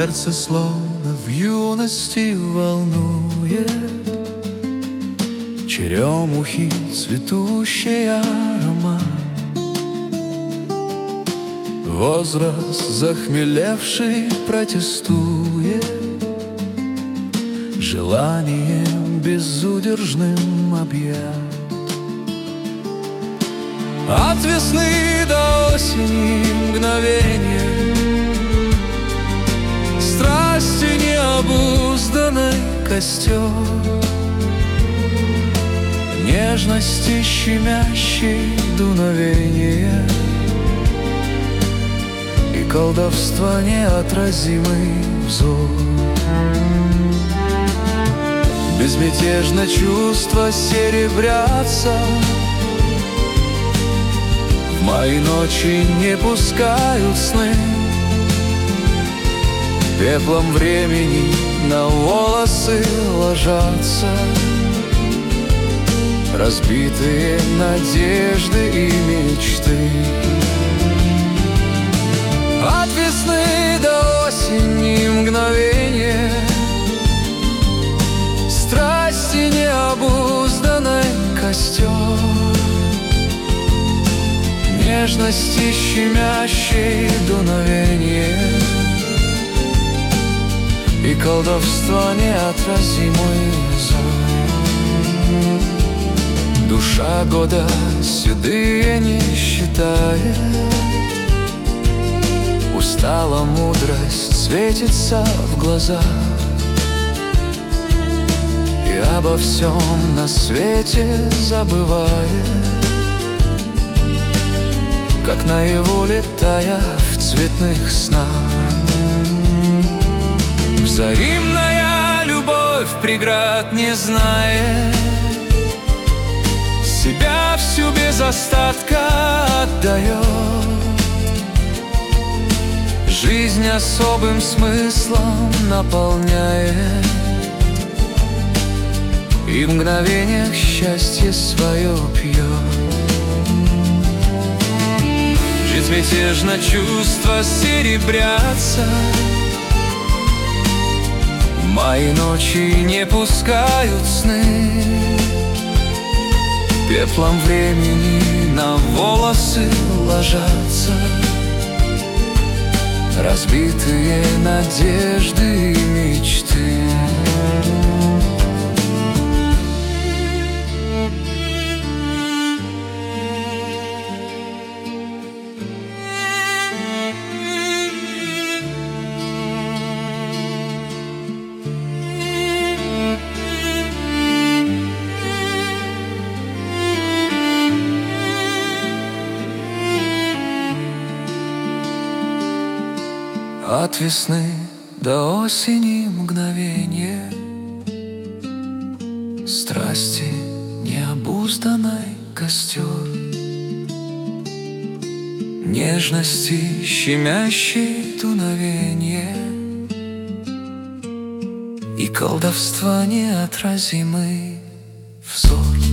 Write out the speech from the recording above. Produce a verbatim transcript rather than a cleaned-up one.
сердце словно в юности волнует черемухи цветущий аромат. Возраст захмелевший протестует желанием безудержным объять. От весны до осени мгновенье страсти необузданный костер, нежности щемящей дуновенье и колдовства неотразимый взор. Безмятежно чувства серебрятся, в мои ночи не пускают сны, пеплом времени на волосы ложатся разбитые надежды и мечты. От весны до осени мгновенье страсти необузданный костер, нежности щемящей дуновенье и колдовства неотразимый взор. Душа года седые не считает, устала мудрость светится в глазах, и обо всем на свете забывает, как наяву летая в цветных снах. Взаимная любовь преград не знает, себя всю без остатка отдает, жизнь особым смыслом наполняет и в мгновениях счастье свое пьет. Безмятежно чувства серебрятся, мои ночи не пускают сны, пеплом времени на волосы ложатся разбитые надежды и мечты. От весны до осени мгновенье страсти необузданный костер, нежности щемящей дуновенье и колдовства неотразимый взор.